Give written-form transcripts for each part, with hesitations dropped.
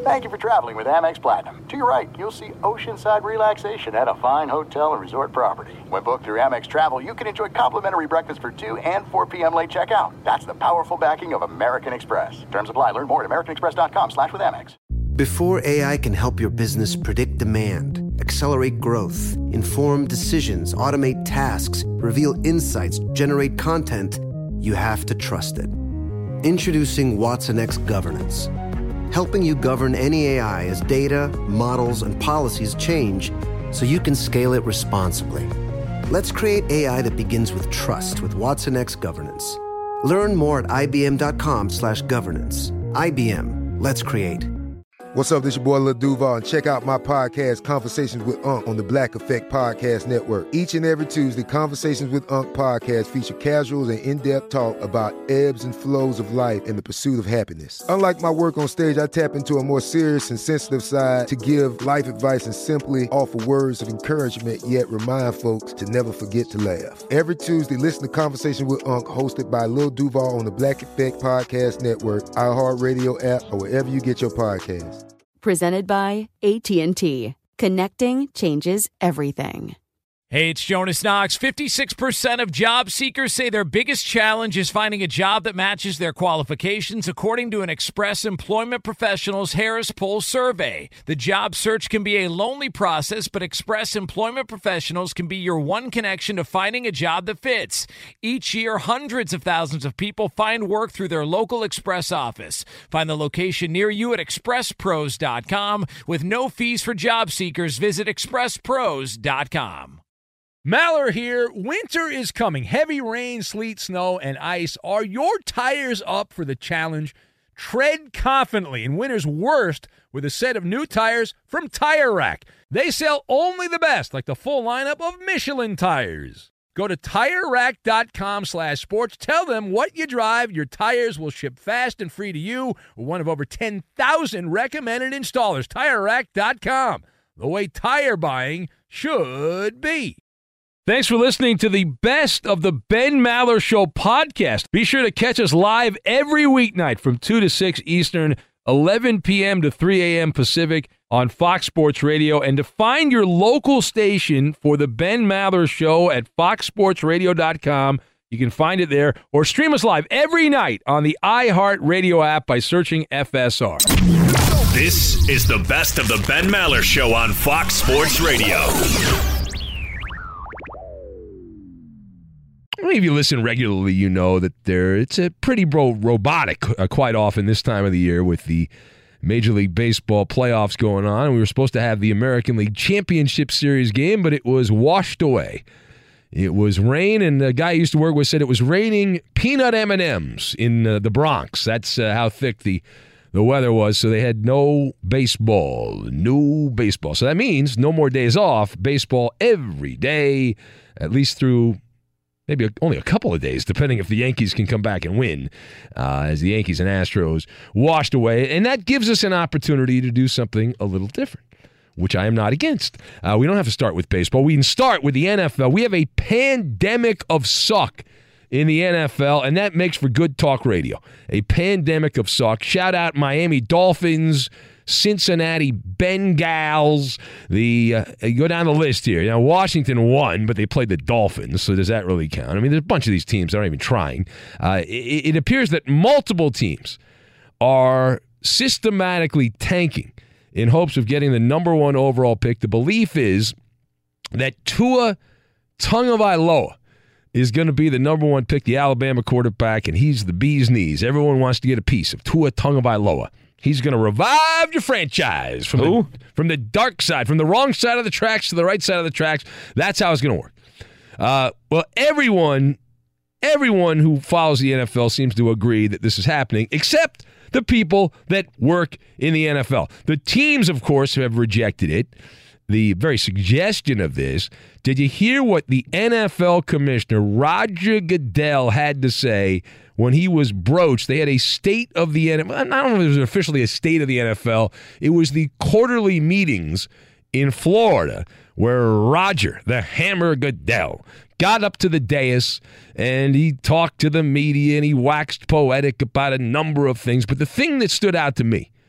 Thank you for traveling with Amex Platinum. To your right, you'll see oceanside relaxation at a fine hotel and resort property. When booked through Amex Travel, you can enjoy complimentary breakfast for 2 and 4 p.m. late checkout. That's the powerful backing of American Express. Terms apply. Learn more at americanexpress.com/withAmex. Before AI can help your business predict demand, accelerate growth, inform decisions, automate tasks, reveal insights, generate content, you have to trust it. Introducing watsonx Governance, helping you govern any AI as data, models, and policies change so you can scale it responsibly. Let's create AI that begins with trust with watsonx Governance. Learn more at ibm.com/governance. IBM, let's create. What's up, this your boy Lil Duval, and check out my podcast, Conversations with Unc, on the Black Effect Podcast Network. Each and every Tuesday, Conversations with Unc podcast feature casuals and in-depth talk about ebbs and flows of life and the pursuit of happiness. Unlike my work on stage, I tap into a more serious and sensitive side to give life advice and simply offer words of encouragement, yet remind folks to never forget to laugh. Every Tuesday, listen to Conversation with Unc, hosted by Lil Duval on the Black Effect Podcast Network, iHeartRadio app, or wherever you get your podcasts. Presented by AT&T. Connecting changes everything. Hey, it's Jonas Knox. 56% of job seekers say their biggest challenge is finding a job that matches their qualifications, according to an Express Employment Professionals Harris Poll survey. The job search can be a lonely process, but Express Employment Professionals can be your one connection to finding a job that fits. Each year, hundreds of thousands of people find work through their local Express office. Find the location near you at expresspros.com. With no fees for job seekers, visit expresspros.com. Maller here. Winter is coming. Heavy rain, sleet, snow, and ice. Are your tires up for the challenge? Tread confidently in winter's worst with a set of new tires from Tire Rack. They sell only the best, like the full lineup of Michelin tires. Go to TireRack.com/sports. Tell them what you drive. Your tires will ship fast and free to you. One of over 10,000 recommended installers. TireRack.com. The way tire buying should be. Thanks for listening to the Best of the Ben Maller Show podcast. Be sure to catch us live every weeknight from 2 to 6 Eastern, 11 p.m. to 3 a.m. Pacific on Fox Sports Radio. And to find your local station for the Ben Maller Show at foxsportsradio.com, you can find it there, or stream us live every night on the iHeartRadio app by searching FSR. This is the Best of the Ben Maller Show on Fox Sports Radio. If you listen regularly, you know that it's a pretty robotic quite often this time of the year with the Major League Baseball playoffs going on. We were supposed to have the American League Championship Series game, but it was washed away. It was rain, and the guy I used to work with said it was raining peanut M&Ms in the Bronx. That's how thick the weather was, so they had no baseball. So that means no more days off, baseball every day, at least through maybe only a couple of days, depending if the Yankees can come back and win, as the Yankees and Astros washed away. And that gives us an opportunity to do something a little different, which I am not against. We don't have to start with baseball. We can start with the NFL. We have a pandemic of suck in the NFL, and that makes for good talk radio. A pandemic of suck. Shout out Miami Dolphins, Cincinnati Bengals. You go down the list here. Now, Washington won, but they played the Dolphins, so does that really count? I mean, there's a bunch of these teams that aren't even trying. It appears that multiple teams are systematically tanking in hopes of getting the number one overall pick. The belief is that Tua Tagovailoa is going to be the number one pick, the Alabama quarterback, and he's the bee's knees. Everyone wants to get a piece of Tua Tagovailoa. He's going to revive your franchise from the dark side, from the wrong side of the tracks to the right side of the tracks. That's how it's going to work. Well, everyone who follows the NFL seems to agree that this is happening, except the people that work in the NFL. The teams, of course, have rejected it. The very suggestion of this, did you hear what the NFL commissioner, Roger Goodell, had to say when he was broached? They had a state of the NFL. I don't know if it was officially a state of the NFL. It was the quarterly meetings in Florida where Roger, the Hammer Goodell, got up to the dais and he talked to the media and he waxed poetic about a number of things. But the thing that stood out to me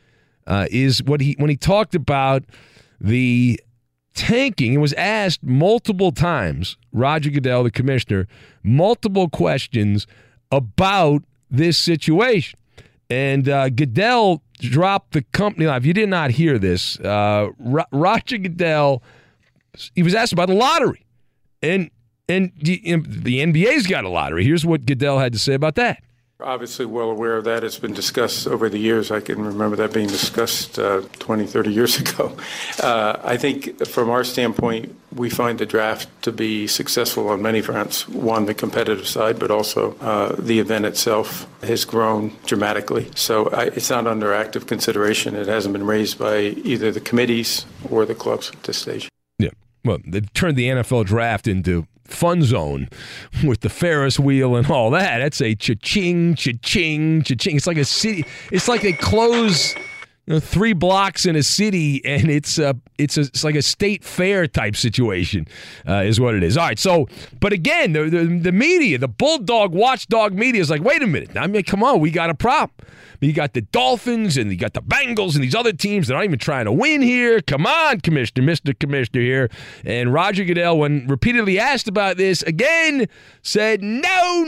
is when he talked about the tanking. It was asked multiple times, Roger Goodell, the commissioner, multiple questions about this situation. And Goodell dropped the company line. If you did not hear this, Roger Goodell, he was asked about the lottery. And the NBA's got a lottery. Here's what Goodell had to say about that. Obviously well aware of that. It's been discussed over the years. I can remember that being discussed 20, 30 years ago. I think from our standpoint, we find the draft to be successful on many fronts. One, the competitive side, but also the event itself has grown dramatically. So it's not under active consideration. It hasn't been raised by either the committees or the clubs at this stage. Yeah, well, they've turned the NFL draft into fun zone with the Ferris wheel and all that. That's a cha-ching, cha-ching, cha-ching. It's like a city. It's like they close 3 blocks in a city, and it's like a state fair type situation is what it is. All right, so, but again, the media, the bulldog, watchdog media is like, wait a minute. I mean, come on, we got a problem. You got the Dolphins and you got the Bengals and these other teams that aren't even trying to win here. Come on, Commissioner, Mr. Commissioner here. And Roger Goodell, when repeatedly asked about this, again said no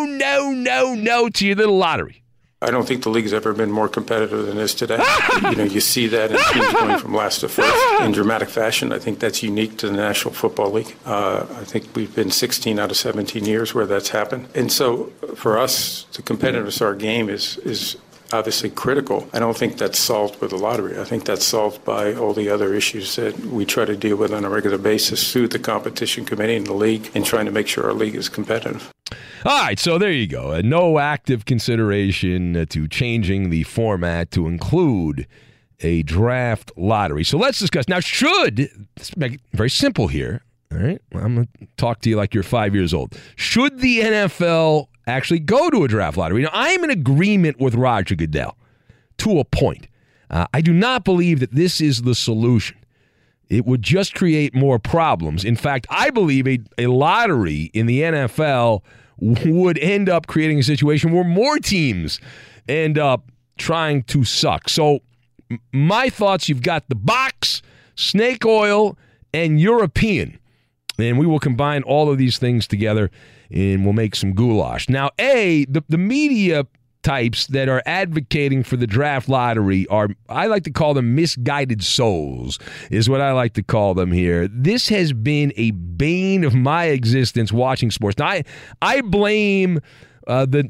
to your little lottery. I don't think the league's ever been more competitive than it is today. You see that in teams going from last to first in dramatic fashion. I think that's unique to the National Football League. I think we've been 16 out of 17 years where that's happened. And so for us, the competitiveness of our game is obviously critical. I don't think that's solved with the lottery. I think that's solved by all the other issues that we try to deal with on a regular basis through the competition committee and the league and trying to make sure our league is competitive. All right, so there you go. No active consideration to changing the format to include a draft lottery. So let's discuss. Now, let's make it very simple here. All right, I'm going to talk to you like you're 5 years old. Should the NFL actually go to a draft lottery? Now, I'm in agreement with Roger Goodell to a point. I do not believe that this is the solution. It would just create more problems. In fact, I believe a lottery in the NFL would end up creating a situation where more teams end up trying to suck. So my thoughts, you've got the box, snake oil, and European. And we will combine all of these things together and we'll make some goulash. Now, the media types that are advocating for the draft lottery are, I like to call them misguided souls, is what I like to call them here. This has been a bane of my existence watching sports. Now, I blame the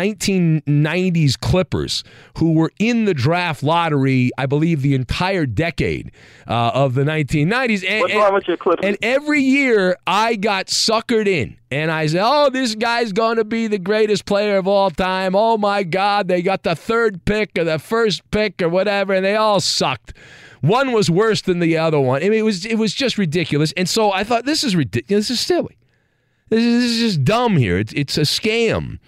1990s Clippers, who were in the draft lottery, I believe, the entire decade of the 1990s. What's wrong with your Clippers? And every year I got suckered in. And I said, oh, this guy's going to be the greatest player of all time. Oh, my God, they got the 3rd pick or the 1st pick or whatever, and they all sucked. One was worse than the other one. I mean, it was just ridiculous. And so I thought, this is ridiculous. This is silly. This is just dumb here. It's a scam.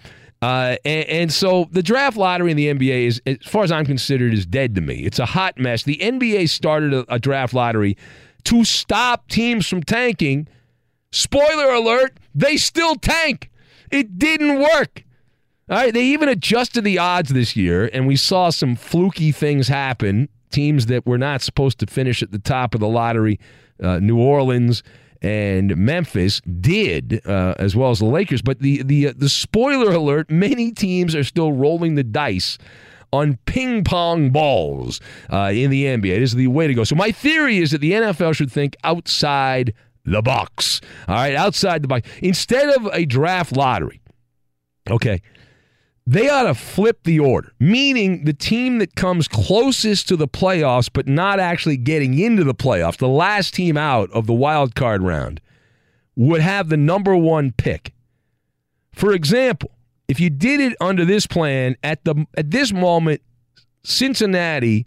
And so the draft lottery in the NBA is, as far as I'm considered, is dead to me. It's a hot mess. The NBA started a draft lottery to stop teams from tanking. Spoiler alert, they still tank. It didn't work. All right, they even adjusted the odds this year, and we saw some fluky things happen. Teams that were not supposed to finish at the top of the lottery, New Orleans and Memphis did, as well as the Lakers. But the spoiler alert, many teams are still rolling the dice on ping pong balls in the NBA. This is the way to go. So my theory is that the NFL should think outside the box. All right, outside the box. Instead of a draft lottery, okay, they ought to flip the order, meaning the team that comes closest to the playoffs but not actually getting into the playoffs, the last team out of the wild card round, would have the number 1 pick. For example, if you did it under this plan, at this moment, Cincinnati,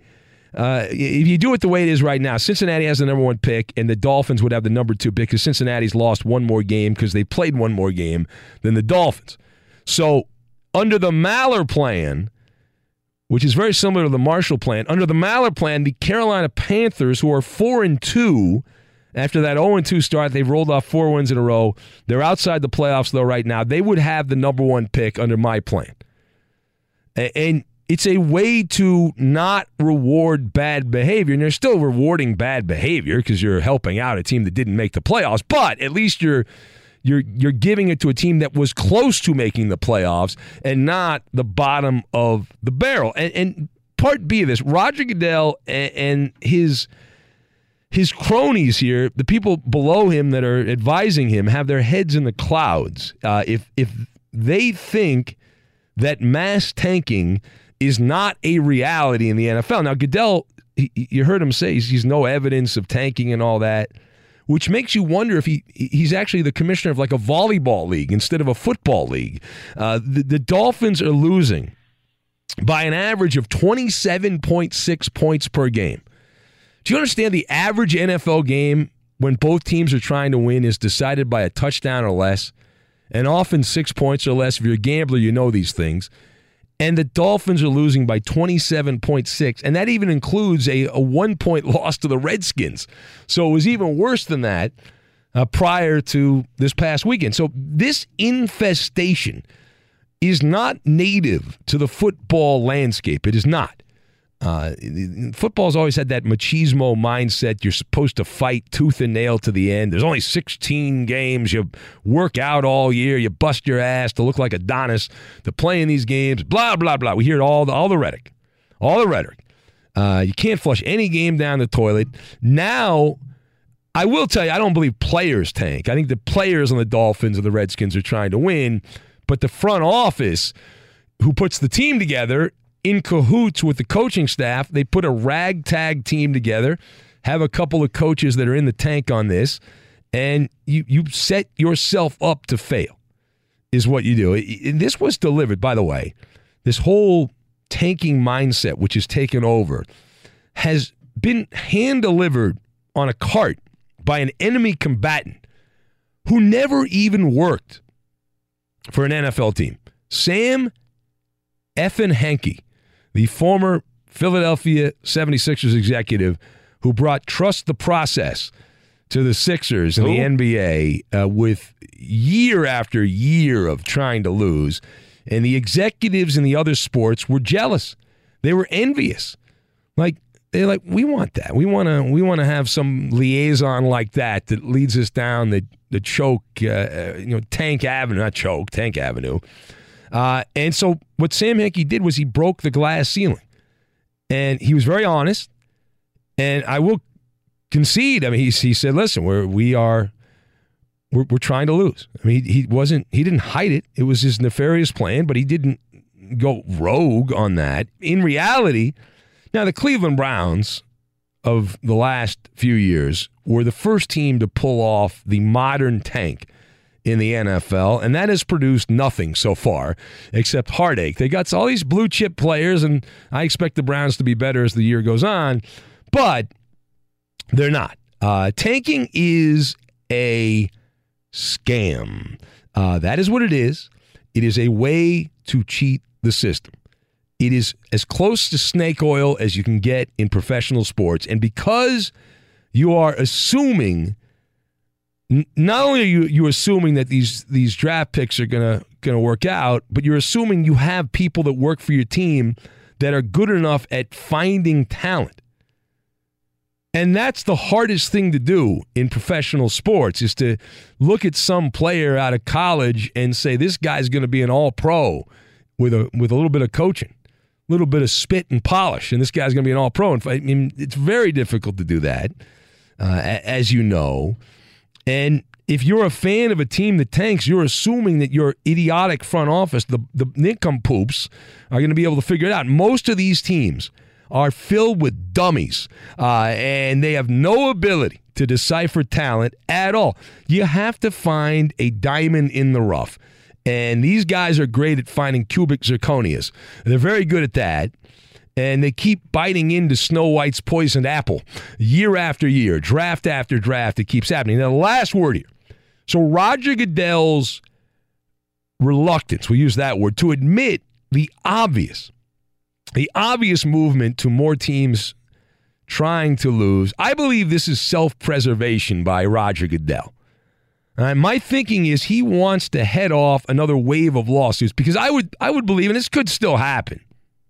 if you do it the way it is right now, Cincinnati has the number 1 pick and the Dolphins would have the number 2 pick because Cincinnati's lost one more game because they played one more game than the Dolphins. So under the Maller plan, which is very similar to the Marshall plan, under the Maller plan, the Carolina Panthers, who are 4-2, after that 0-2 start, they've rolled off 4 wins in a row. They're outside the playoffs, though, right now. They would have the number 1 pick under my plan. And it's a way to not reward bad behavior. And they're still rewarding bad behavior because you're helping out a team that didn't make the playoffs. But at least you're giving it to a team that was close to making the playoffs and not the bottom of the barrel. And part B of this, Roger Goodell and his cronies here, the people below him that are advising him, have their heads in the clouds. If they think that mass tanking is not a reality in the NFL. Now, Goodell, you heard him say he's no evidence of tanking and all that, which makes you wonder if he's actually the commissioner of like a volleyball league instead of a football league. The Dolphins are losing by an average of 27.6 points per game. Do you understand the average NFL game when both teams are trying to win is decided by a touchdown or less, and often 6 points or less? If you're a gambler, you know these things. And the Dolphins are losing by 27.6, and that even includes a 1-point loss to the Redskins. So it was even worse than that prior to this past weekend. So this infestation is not native to the football landscape. It is not. Football's always had that machismo mindset. You're supposed to fight tooth and nail to the end. There's only 16 games. You work out all year. You bust your ass to look like Adonis to play in these games. Blah, blah, blah. We hear all the rhetoric. All the rhetoric. You can't flush any game down the toilet. Now, I will tell you, I don't believe players tank. I think the players on the Dolphins and the Redskins are trying to win. But the front office, who puts the team together, in cahoots with the coaching staff, they put a ragtag team together, have a couple of coaches that are in the tank on this, and you set yourself up to fail, is what you do. And this was delivered, by the way, this whole tanking mindset, which is taken over, has been hand-delivered on a cart by an enemy combatant who never even worked for an NFL team. Sam effing Hinkie, the former Philadelphia 76ers executive who brought trust the process to the Sixers in the NBA with year after year of trying to lose. And the executives in the other sports were jealous. They were envious. They're like, we want that. We want to have some liaison like that leads us down the choke, Tank Avenue, not choke, Tank Avenue. And so what Sam Hinkie did was he broke the glass ceiling. And he was very honest. And I will concede. I mean, he said, listen, we're trying to lose. I mean, he didn't hide it. It was his nefarious plan, but he didn't go rogue on that. In reality, now the Cleveland Browns of the last few years were the first team to pull off the modern tank in the NFL, and that has produced nothing so far except heartache. They got all these blue chip players, and I expect the Browns to be better as the year goes on, but they're not. Tanking is a scam. That is what it is. It is a way to cheat the system. It is as close to snake oil as you can get in professional sports, and because you are assuming, not only are you assuming that these draft picks are gonna work out, but you're assuming you have people that work for your team that are good enough at finding talent. And that's the hardest thing to do in professional sports, is to look at some player out of college and say, this guy's going to be an all-pro with a little bit of coaching, a little bit of spit and polish, and this guy's going to be an all-pro. I mean, it's very difficult to do that, as you know. And if you're a fan of a team that tanks, you're assuming that your idiotic front office, the nincompoops, are going to be able to figure it out. Most of these teams are filled with dummies, and they have no ability to decipher talent at all. You have to find a diamond in the rough. And these guys are great at finding cubic zirconias. They're very good at that. And they keep biting into Snow White's poisoned apple year after year, draft after draft. It keeps happening. Now, the last word here. So Roger Goodell's reluctance, we use that word, to admit the obvious movement to more teams trying to lose. I believe this is self-preservation by Roger Goodell. My thinking is he wants to head off another wave of lawsuits, because I would believe, and this could still happen,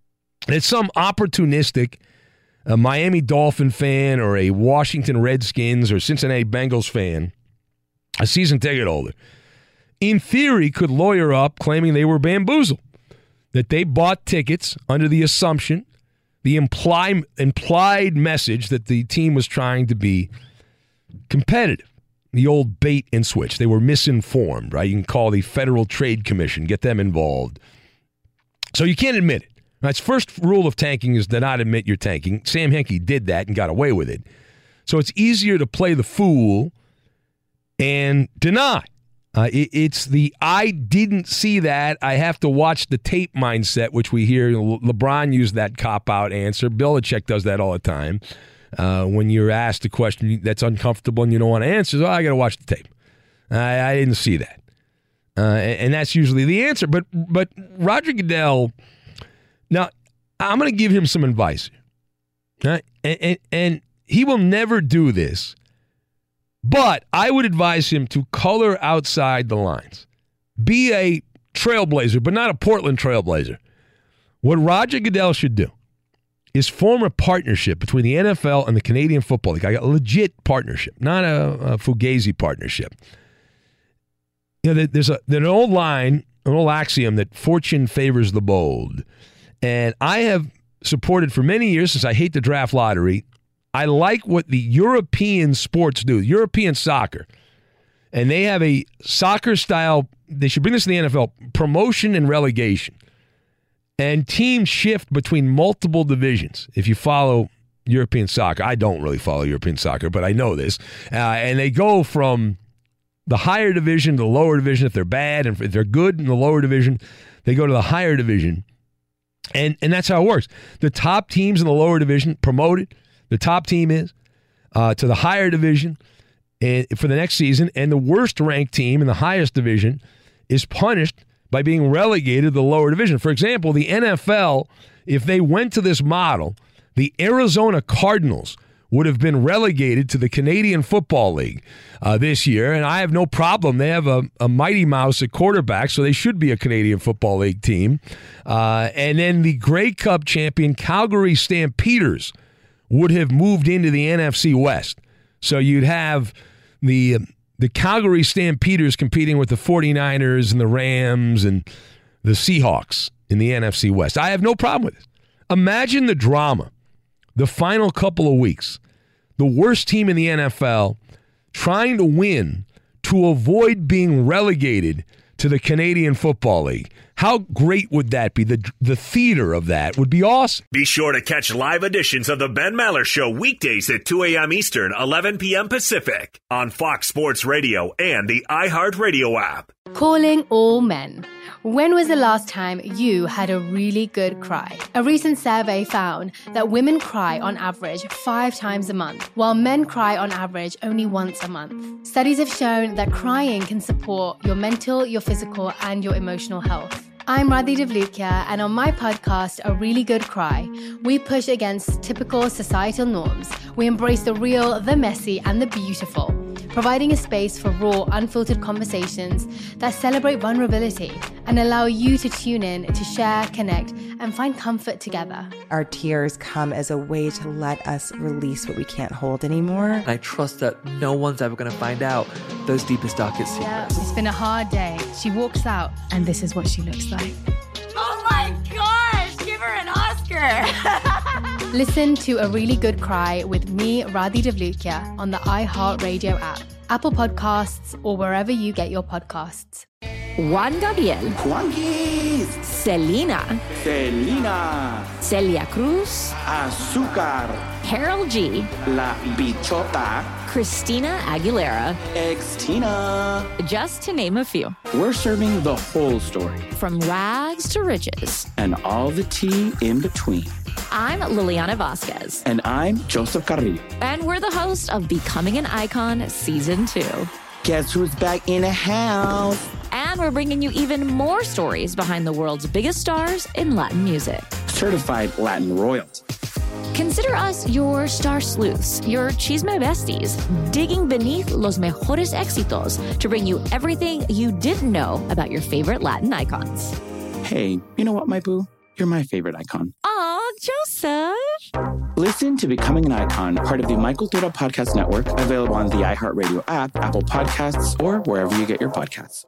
It's some opportunistic Miami Dolphin fan or a Washington Redskins or Cincinnati Bengals fan, a season ticket holder, in theory could lawyer up claiming they were bamboozled, that they bought tickets under the assumption, the implied message that the team was trying to be competitive. The old bait and switch. They were misinformed, right? You can call the Federal Trade Commission, get them involved. So you can't admit it. That's first rule of tanking is to not admit you're tanking. Sam Hinkie did that and got away with it. So it's easier to play the fool and deny. It's the I didn't see that, I have to watch the tape mindset, which we hear LeBron use that cop-out answer. Belichick does that all the time. When you're asked a question that's uncomfortable and you don't want to answer, I got to watch the tape. I didn't see that. And that's usually the answer. But Roger Goodell, now, I'm going to give him some advice. Right? And he will never do this, but I would advise him to color outside the lines. Be a trailblazer, but not a Portland trailblazer. What Roger Goodell should do is form a partnership between the NFL and the Canadian Football League. A legit partnership, not a Fugazi partnership. You know, there's an old line, an old axiom that fortune favors the bold. And I have supported for many years, since I hate the draft lottery, I like what the European sports do, European soccer. And they have a soccer style, they should bring this to the NFL, promotion and relegation. And teams shift between multiple divisions. If you follow European soccer, I don't really follow European soccer, but I know this. And they go from the higher division to the lower division if they're bad, and if they're good in the lower division, they go to the higher division. And that's how it works. The top teams in the lower division promoted. The top team is to the higher division for the next season, and the worst ranked team in the highest division is punished by being relegated to the lower division. For example, the NFL, if they went to this model, the Arizona Cardinals would have been relegated to the Canadian Football League this year, and I have no problem. They have a Mighty Mouse at quarterback, so they should be a Canadian Football League team. And then the Grey Cup champion Calgary Stampeders would have moved into the NFC West. So you'd have the Calgary Stampeders competing with the 49ers and the Rams and the Seahawks in the NFC West. I have no problem with it. Imagine the drama, the final couple of weeks. The worst team in the NFL trying to win to avoid being relegated to the Canadian Football League. How great would that be? The theater of that would be awesome. Be sure to catch live editions of The Ben Maller Show weekdays at 2 a.m. Eastern, 11 p.m. Pacific on Fox Sports Radio and the iHeartRadio app. Calling all men. When was the last time you had a really good cry? A recent survey found that women cry on average 5 times a month, while men cry on average only once a month. Studies have shown that crying can support your mental, your physical, and your emotional health. I'm Radhi Devlukia, and on my podcast, A Really Good Cry, we push against typical societal norms. We embrace the real, the messy, and the beautiful, providing a space for raw, unfiltered conversations that celebrate vulnerability and allow you to tune in to share, connect, and find comfort together. Our tears come as a way to let us release what we can't hold anymore. I trust that no one's ever going to find out those deepest, darkest secrets. Yeah, it's been a hard day. She walks out, and this is what she looks like. Oh my gosh, give her an Oscar. Listen to A Really Good Cry with me, Radhi Devlukia, on the iHeartRadio app, Apple Podcasts, or wherever you get your podcasts. Juan Gabriel, Juanquis, Selena, Celia Cruz, Azúcar, Karol G, La Bichota, Christina Aguilera, Xtina, just to name a few. We're serving the whole story. From rags to riches. And all the tea in between. I'm Liliana Vasquez. And I'm Joseph Carrillo. And we're the host of Becoming an Icon Season 2. Guess who's back in the house? And we're bringing you even more stories behind the world's biggest stars in Latin music. Certified Latin royalty. Consider us your star sleuths, your chisme besties, digging beneath los mejores éxitos to bring you everything you didn't know about your favorite Latin icons. Hey, you know what, my boo? You're my favorite icon. Aw. massage? Listen to Becoming an Icon, part of the Michael Dura Podcast Network, available on the iHeartRadio app, Apple Podcasts, or wherever you get your podcasts.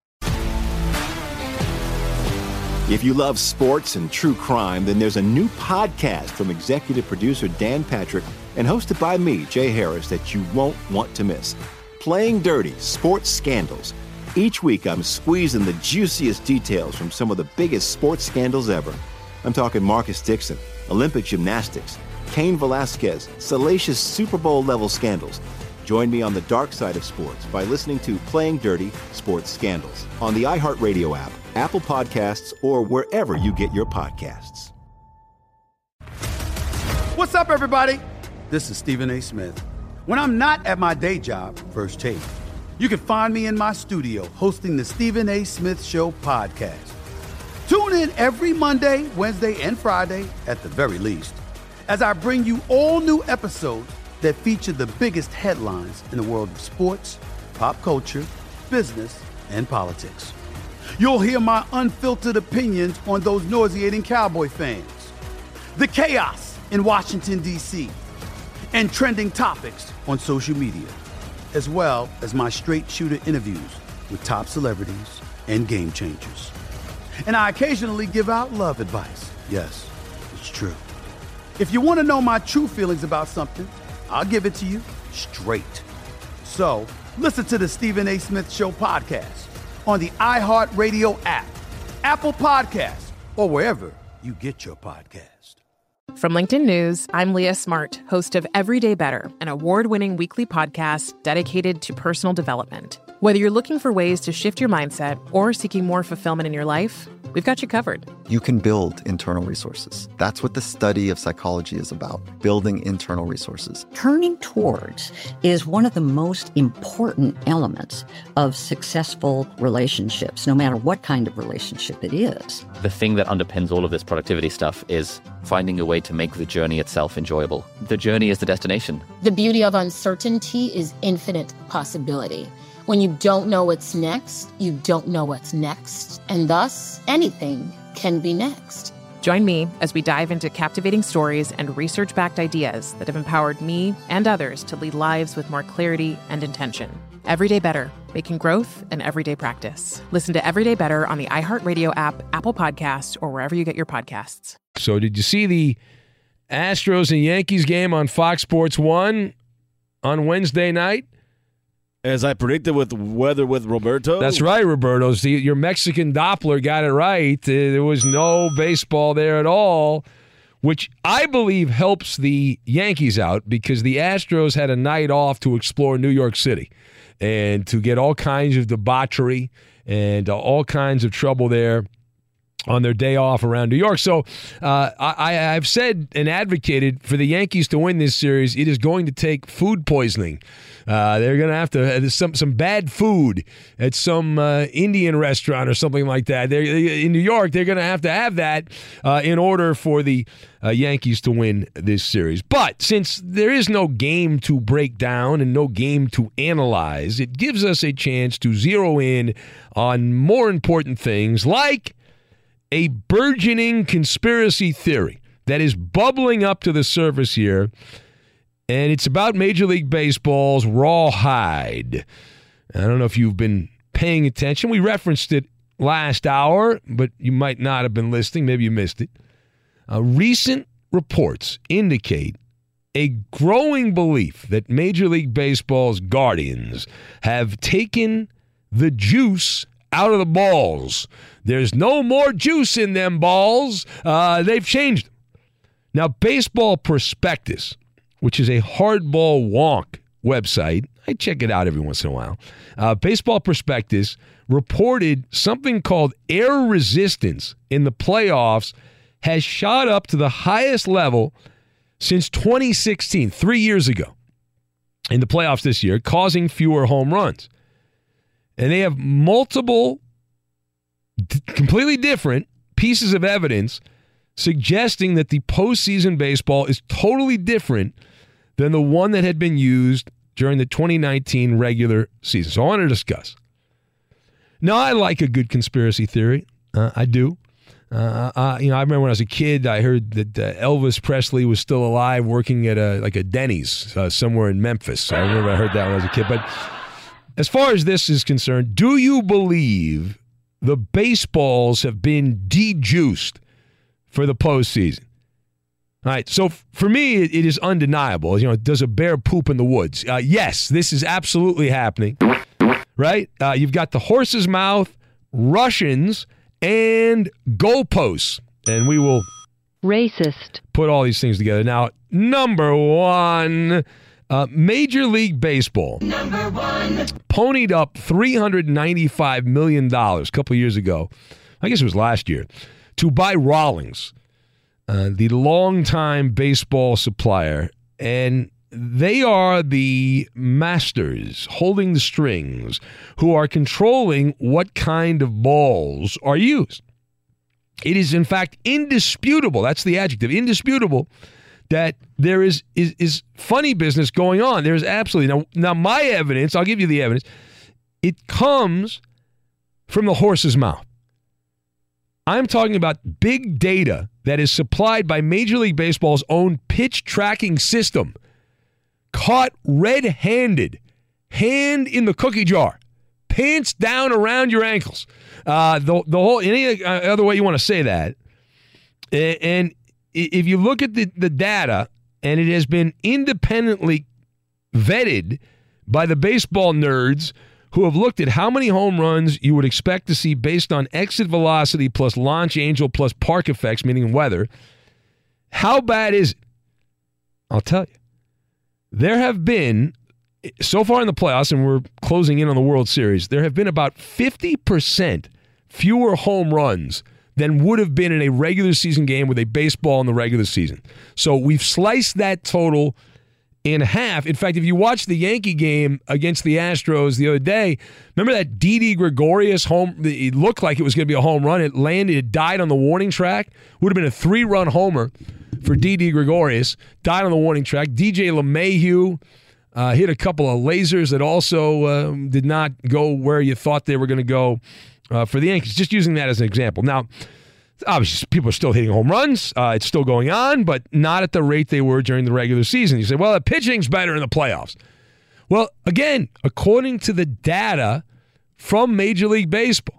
If you love sports and true crime, then there's a new podcast from executive producer Dan Patrick and hosted by me, Jay Harris, that you won't want to miss. Playing Dirty: Sports Scandals. Each week, I'm squeezing the juiciest details from some of the biggest sports scandals ever. I'm talking Marcus Dixon, Olympic gymnastics, Cain Velasquez, salacious Super Bowl-level scandals. Join me on the dark side of sports by listening to Playing Dirty: Sports Scandals on the iHeartRadio app, Apple Podcasts, or wherever you get your podcasts. What's up, everybody? This is Stephen A. Smith. When I'm not at my day job, First Take, you can find me in my studio hosting the Stephen A. Smith Show podcast. Tune in every Monday, Wednesday, and Friday, at the very least, as I bring you all new episodes that feature the biggest headlines in the world of sports, pop culture, business, and politics. You'll hear my unfiltered opinions on those nauseating Cowboy fans, the chaos in Washington, D.C., and trending topics on social media, as well as my straight shooter interviews with top celebrities and game changers. And I occasionally give out love advice. Yes, it's true. If you want to know my true feelings about something, I'll give it to you straight. So listen to the Stephen A. Smith Show podcast on the iHeartRadio app, Apple Podcasts, or wherever you get your podcast. From LinkedIn News, I'm Leah Smart, host of Everyday Better, an award-winning weekly podcast dedicated to personal development. Whether you're looking for ways to shift your mindset or seeking more fulfillment in your life, we've got you covered. You can build internal resources. That's what the study of psychology is about, building internal resources. Turning towards is one of the most important elements of successful relationships, no matter what kind of relationship it is. The thing that underpins all of this productivity stuff is finding a way to make the journey itself enjoyable. The journey is the destination. The beauty of uncertainty is infinite possibility. When you don't know what's next, you don't know what's next. And thus, anything can be next. Join me as we dive into captivating stories and research-backed ideas that have empowered me and others to lead lives with more clarity and intention. Everyday Better, making growth an everyday practice. Listen to Everyday Better on the iHeartRadio app, Apple Podcasts, or wherever you get your podcasts. So did you see the Astros and Yankees game on Fox Sports 1 on Wednesday night? As I predicted with weather with Roberto. That's right, Roberto. See, your Mexican Doppler got it right. There was no baseball there at all, which I believe helps the Yankees out because the Astros had a night off to explore New York City and to get all kinds of debauchery and all kinds of trouble there on their day off around New York. So I've said and advocated for the Yankees to win this series. It is going to take food poisoning. They're going to have to some bad food at some Indian restaurant or something like that. In New York, they're going to have that in order for the Yankees to win this series. But since there is no game to break down and no game to analyze, it gives us a chance to zero in on more important things like a burgeoning conspiracy theory that is bubbling up to the surface here, and it's about Major League Baseball's rawhide. I don't know if you've been paying attention. We referenced it last hour, but you might not have been listening. Maybe you missed it. Recent reports indicate a growing belief that Major League Baseball's guardians have taken the juice out of the balls. There's no more juice in them balls. They've changed them. Now, Baseball Prospectus, which is a hardball wonk website, I check it out every once in a while. Baseball Prospectus reported something called air resistance in the playoffs has shot up to the highest level since 2016, 3 years ago, in the playoffs this year, causing fewer home runs. And they have multiple completely different pieces of evidence suggesting that the postseason baseball is totally different than the one that had been used during the 2019 regular season. So I want to discuss. Now, I like a good conspiracy theory. I do. I remember when I was a kid, I heard that Elvis Presley was still alive working at a Denny's somewhere in Memphis. I remember I heard that when I was a kid. But as far as this is concerned, do you believe the baseballs have been de-juiced for the postseason? All right, so for me, it is undeniable. Does a bear poop in the woods? Yes, this is absolutely happening, right? You've got the horse's mouth, Russians, and goalposts, and we will put all these things together. Now, number one, Major League Baseball ponied up $395 million a couple of years ago, I guess it was last year, to buy Rawlings, the longtime baseball supplier, and they are the masters holding the strings who are controlling what kind of balls are used. It is, in fact, indisputable. That's the adjective, indisputable, that there is funny business going on. There's absolutely. Now, my evidence, I'll give you the evidence, it comes from the horse's mouth. I'm talking about big data that is supplied by Major League Baseball's own pitch tracking system. Caught red-handed, hand in the cookie jar, pants down around your ankles. The whole, any other way you want to say that. And if you look at the data, and it has been independently vetted by the baseball nerds who have looked at how many home runs you would expect to see based on exit velocity plus launch angel plus park effects, meaning weather. How bad is it? I'll tell you. There have been, so far in the playoffs, and we're closing in on the World Series, there have been about 50% fewer home runs than would have been in a regular season game with a baseball in the regular season. So we've sliced that total in half. In fact, if you watch the Yankee game against the Astros the other day, remember that Didi Gregorius home? It looked like it was going to be a home run. It landed, it died on the warning track. Would have been a 3-run homer for Didi Gregorius. Died on the warning track. DJ LeMahieu hit a couple of lasers that also did not go where you thought they were going to go for the Yankees. Just using that as an example. Now, obviously, people are still hitting home runs. It's still going on, but not at the rate they were during the regular season. You say, well, the pitching's better in the playoffs. Well, again, according to the data from Major League Baseball,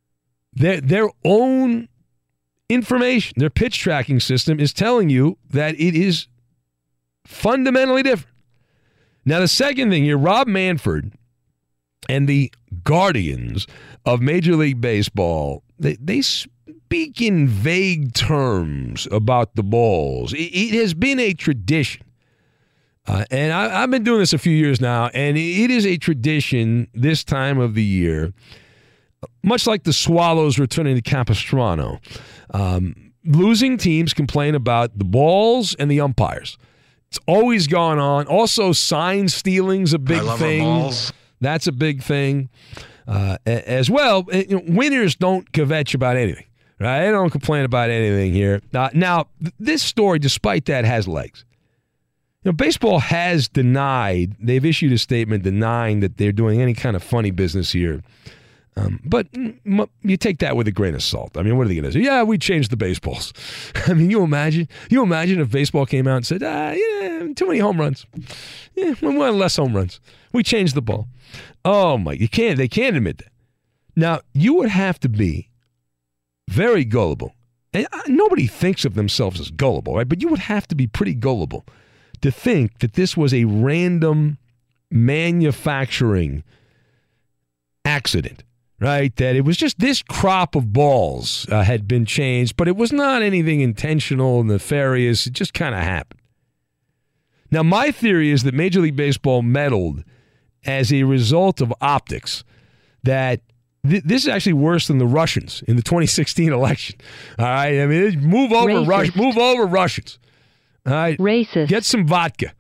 their own information, their pitch tracking system is telling you that it is fundamentally different. Now, the second thing here, Rob Manfred and the guardians of Major League Baseball, they speak in vague terms about the balls. It has been a tradition. And I've been doing this a few years now, and it is a tradition this time of the year, much like the Swallows returning to Capistrano. Losing teams complain about the balls and the umpires. It's always gone on. Also, sign stealing's a big thing. That's a big thing as well. Winners don't kvetch about anything. Right? They don't complain about anything here. Now, this story, despite that, has legs. Baseball has denied, they've issued a statement denying that they're doing any kind of funny business here. But you take that with a grain of salt. I mean, what are they going to say? Yeah, we changed the baseballs. I mean, you imagine if baseball came out and said, too many home runs. Yeah, we want less home runs. We changed the ball. Oh, my, they can't admit that. Now, you would have to be very gullible. And nobody thinks of themselves as gullible, right? But you would have to be pretty gullible to think that this was a random manufacturing accident, right? That it was just this crop of balls had been changed, but it was not anything intentional, nefarious. It just kind of happened. Now, my theory is that Major League Baseball meddled as a result of optics, that this is actually worse than the Russians in the 2016 election. All right? I mean, move over Russians. All right? Racist. Get some vodka.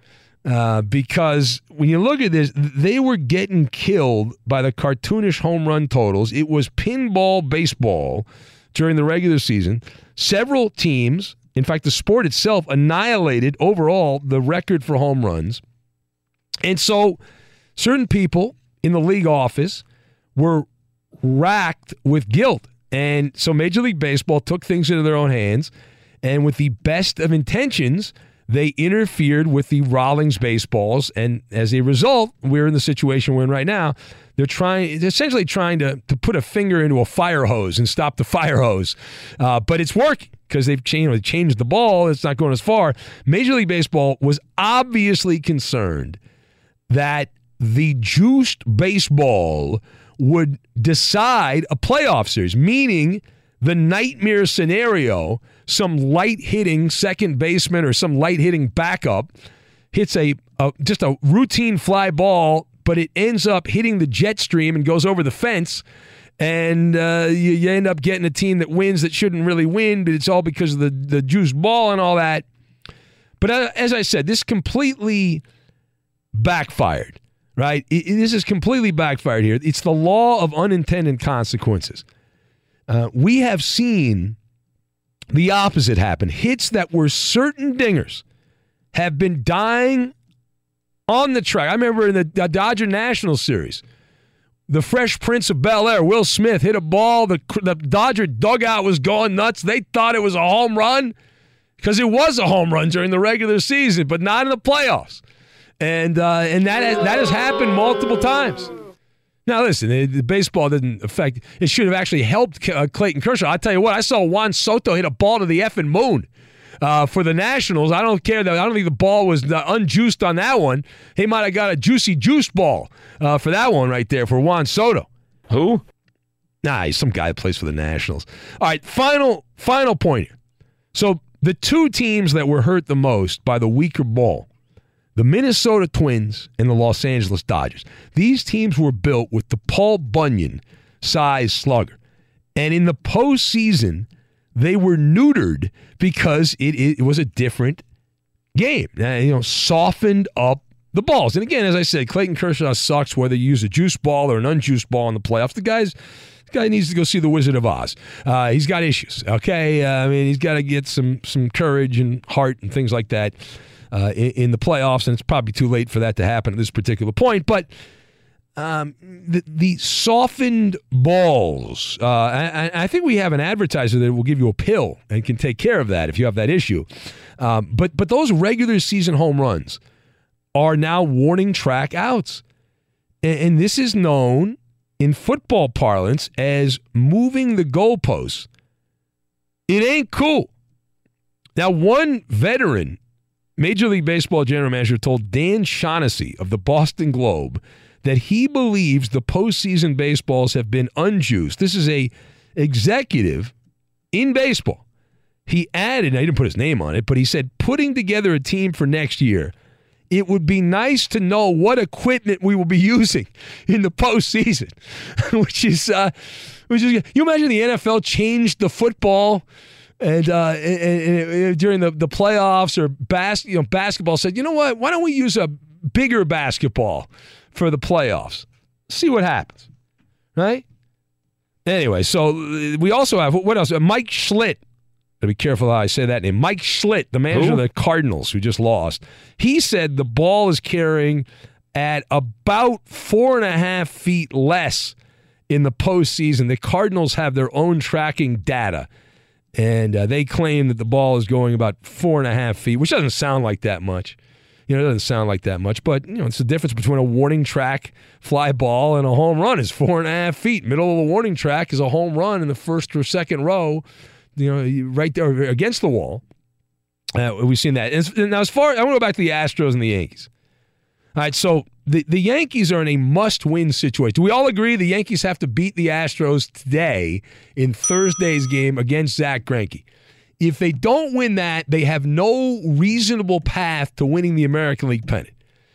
Because when you look at this, they were getting killed by the cartoonish home run totals. It was pinball baseball during the regular season. Several teams, in fact, the sport itself, annihilated overall the record for home runs. And so certain people in the league office were racked with guilt. And so Major League Baseball took things into their own hands, and with the best of intentions, they interfered with the Rawlings baseballs, and as a result, we're in the situation we're in right now. They're essentially trying to put a finger into a fire hose and stop the fire hose. But it's working because they've changed the ball. It's not going as far. Major League Baseball was obviously concerned that the juiced baseball would decide a playoff series, meaning the nightmare scenario, some light-hitting second baseman or some light-hitting backup hits just a routine fly ball, but it ends up hitting the jet stream and goes over the fence, and you end up getting a team that wins that shouldn't really win, but it's all because of the juice ball and all that. But as I said, this completely backfired, right? This is completely backfired here. It's the law of unintended consequences. We have seen the opposite happen. Hits that were certain dingers have been dying on the track. I remember in the Dodger National Series, the Fresh Prince of Bel-Air, Will Smith, hit a ball. The Dodger dugout was going nuts. They thought it was a home run because it was a home run during the regular season, but not in the playoffs. And that has happened multiple times. Now, listen, the baseball didn't affect. It should have actually helped Clayton Kershaw. I tell you what, I saw Juan Soto hit a ball to the effing moon for the Nationals. I don't care. I don't think the ball was unjuiced on that one. He might have got a juicy juice ball for that one right there for Juan Soto. Who? Nah, he's some guy that plays for the Nationals. All right, final point here. So the two teams that were hurt the most by the weaker ball, the Minnesota Twins and the Los Angeles Dodgers. These teams were built with the Paul Bunyan-sized slugger. And in the postseason, they were neutered because it was a different game. Softened up the balls. And again, as I said, Clayton Kershaw sucks whether you use a juice ball or an unjuiced ball in the playoffs. The guy needs to go see The Wizard of Oz. He's got issues, okay? He's got to get some courage and heart and things like that. In the playoffs, and it's probably too late for that to happen at this particular point. But the softened balls, I think we have an advertiser that will give you a pill and can take care of that if you have that issue. But those regular season home runs are now warning track outs. And this is known in football parlance as moving the goalposts. It ain't cool. Now, one veteran Major League Baseball general manager told Dan Shaughnessy of the Boston Globe that he believes the postseason baseballs have been unjuiced. This is a executive in baseball. He added, I didn't put his name on it, but he said, putting together a team for next year, it would be nice to know what equipment we will be using in the postseason, which is you imagine the NFL changed the football and during the playoffs or basketball said, you know what? Why don't we use a bigger basketball for the playoffs? See what happens, right? Anyway, so we also have what else? Mike Schlitt. Gotta be careful how I say that name. Mike Schlitt, the manager of the Cardinals, who just lost. He said the ball is carrying at about 4.5 feet less in the postseason. The Cardinals have their own tracking data. And they claim that the ball is going about 4.5 feet, which doesn't sound like that much. It doesn't sound like that much, but it's the difference between a warning track fly ball and a home run is 4.5 feet. Middle of the warning track is a home run in the first or second row, right there against the wall. We've seen that. And now, I want to go back to the Astros and the Yankees. All right, so the Yankees are in a must-win situation. Do we all agree the Yankees have to beat the Astros today in Thursday's game against Zach Greinke? If they don't win that, they have no reasonable path to winning the American League pennant.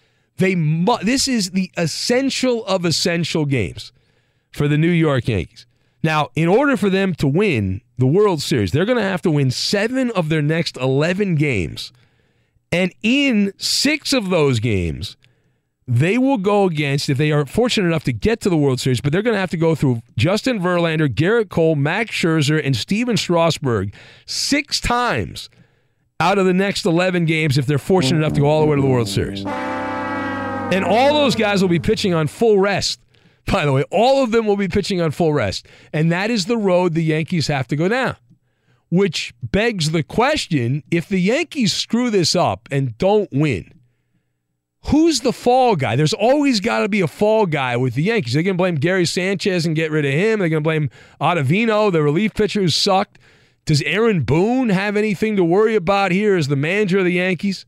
This is the essential of essential games for the New York Yankees. Now, in order for them to win the World Series, they're going to have to win 7 of their next 11 games. And in 6 of those games, they will go against, if they are fortunate enough to get to the World Series, but they're going to have to go through Justin Verlander, Garrett Cole, Max Scherzer, and Steven Strasburg 6 times out of the next 11 games if they're fortunate enough to go all the way to the World Series. And all those guys will be pitching on full rest By the way, all of them will be pitching on full rest. And that is the road the Yankees have to go down. Which begs the question, if the Yankees screw this up and don't win, who's the fall guy? There's always got to be a fall guy with the Yankees. They're going to blame Gary Sanchez and get rid of him. They're going to blame Ottavino, the relief pitcher who sucked. Does Aaron Boone have anything to worry about here as the manager of the Yankees?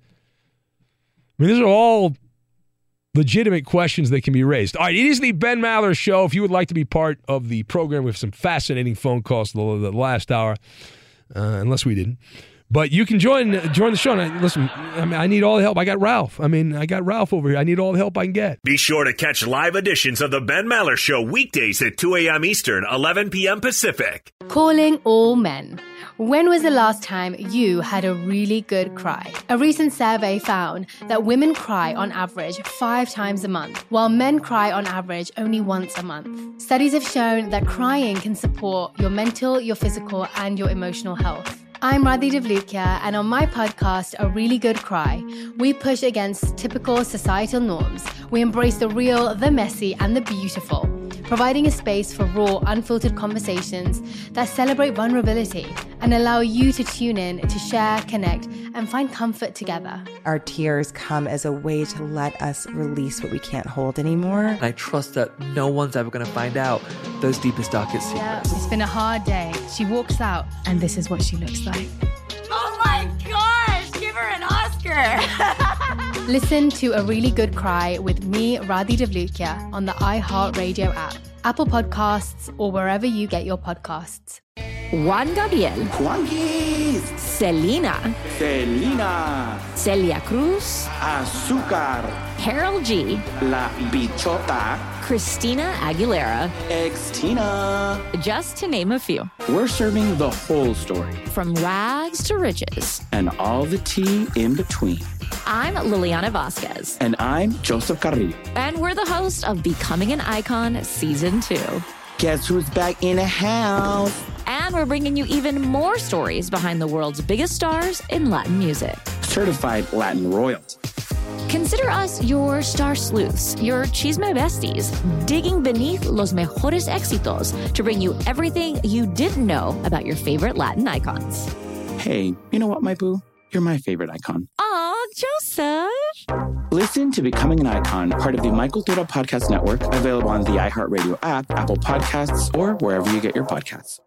I mean, these are all legitimate questions that can be raised. All right, it is the Ben Maller Show. If you would like to be part of the program, we have some fascinating phone calls the last hour, unless we didn't. But you can join the show. And listen, I need all the help. I got Ralph over here. I need all the help I can get. Be sure to catch live editions of the Ben Maller Show weekdays at 2 a.m. Eastern, 11 p.m. Pacific. Calling all men. When was the last time you had a really good cry? A recent survey found that women cry on average 5 times a month, while men cry on average only once a month. Studies have shown that crying can support your mental, your physical, and your emotional health. I'm Radhi Devlukia, and on my podcast, A Really Good Cry, we push against typical societal norms. We embrace the real, the messy, and the beautiful, providing a space for raw, unfiltered conversations that celebrate vulnerability and allow you to tune in to share, connect, and find comfort together. Our tears come as a way to let us release what we can't hold anymore. And I trust that no one's ever going to find out those deepest, darkest secrets. Yeah, it's been a hard day. She walks out, and this is what she looks like. Oh my gosh, give her an Oscar. Listen to A Really Good Cry with me, Radhi Devlukia, on the iHeartRadio app, Apple Podcasts, or wherever you get your podcasts. Juan Gabriel, Juanquis, Selena, Selena, Celia Cruz, Azúcar, Karol G, La Bichota, Christina Aguilera, Ex-Tina. Just to name a few. We're serving the whole story. From rags to riches. And all the tea in between. I'm Liliana Vasquez. And I'm Joseph Carrillo. And we're the host of Becoming an Icon Season 2. Guess who's back in the house? And we're bringing you even more stories behind the world's biggest stars in Latin music. Certified Latin royalty. Consider us your star sleuths, your chisme besties, digging beneath los mejores éxitos to bring you everything you didn't know about your favorite Latin icons. Hey, you know what, my boo? You're my favorite icon. Aw, Joseph. Listen to Becoming an Icon, part of the Michael Dura Podcast Network, available on the iHeartRadio app, Apple Podcasts, or wherever you get your podcasts.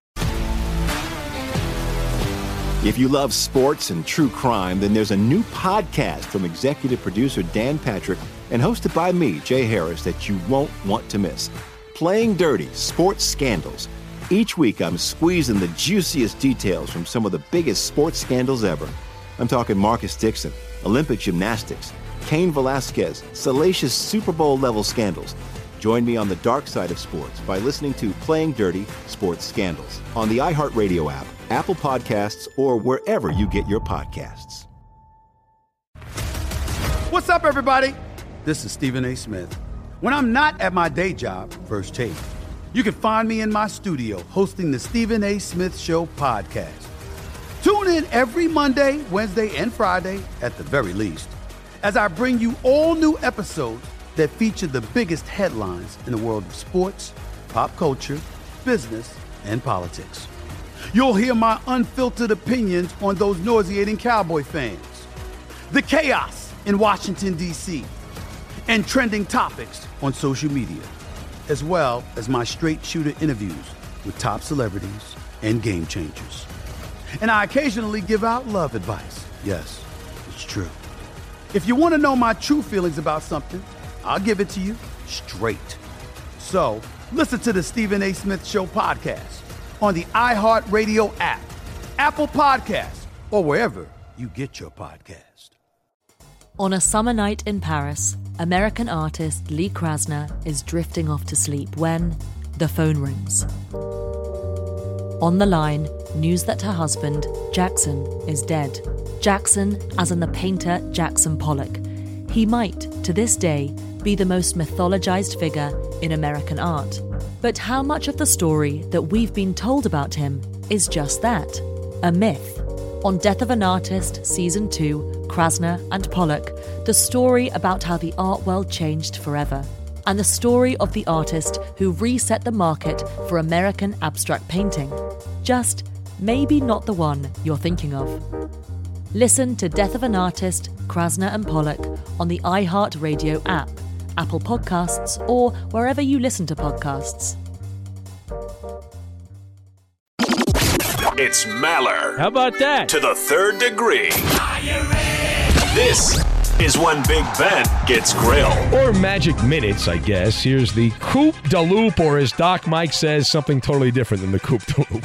If you love sports and true crime, then there's a new podcast from executive producer Dan Patrick and hosted by me, Jay Harris, that you won't want to miss. Playing Dirty: Sports Scandals. Each week, I'm squeezing the juiciest details from some of the biggest sports scandals ever. I'm talking Marcus Dixon, Olympic gymnastics, Cain Velasquez, salacious Super Bowl-level scandals. Join me on the dark side of sports by listening to Playing Dirty: Sports Scandals on the iHeartRadio app, Apple Podcasts, or wherever you get your podcasts. What's up, everybody? This is Stephen A. Smith. When I'm not at my day job, First Take, you can find me in my studio hosting the Stephen A. Smith Show podcast. Tune in every Monday, Wednesday, and Friday, at the very least, as I bring you all new episodes that feature the biggest headlines in the world of sports, pop culture, business, and politics. You'll hear my unfiltered opinions on those nauseating Cowboy fans, the chaos in Washington, D.C., and trending topics on social media, as well as my straight shooter interviews with top celebrities and game changers. And I occasionally give out love advice. Yes, it's true. If you want to know my true feelings about something, I'll give it to you straight. So listen to the Stephen A. Smith Show podcast on the iHeartRadio app, Apple Podcasts, or wherever you get your podcast. On a summer night in Paris, American artist Lee Krasner is drifting off to sleep when the phone rings. On the line, news that her husband, Jackson, is dead. Jackson, as in the painter Jackson Pollock. He might, to this day, be the most mythologized figure in American art. But how much of the story that we've been told about him is just that, a myth? On Death of an Artist, Season 2, Krasner and Pollock, the story about how the art world changed forever. and the story of the artist who reset the market for American abstract painting. Just maybe not the one you're thinking of. Listen to Death of an Artist, Krasner and Pollock on the iHeartRadio app, Apple Podcasts, or wherever you listen to podcasts. It's Maller. How about that? To the third degree. This is when Big Ben gets grilled. Or Magic Minutes, I guess. Here's the Coupe de Loop, or as Doc Mike says, something totally different than the Coupe de Loop.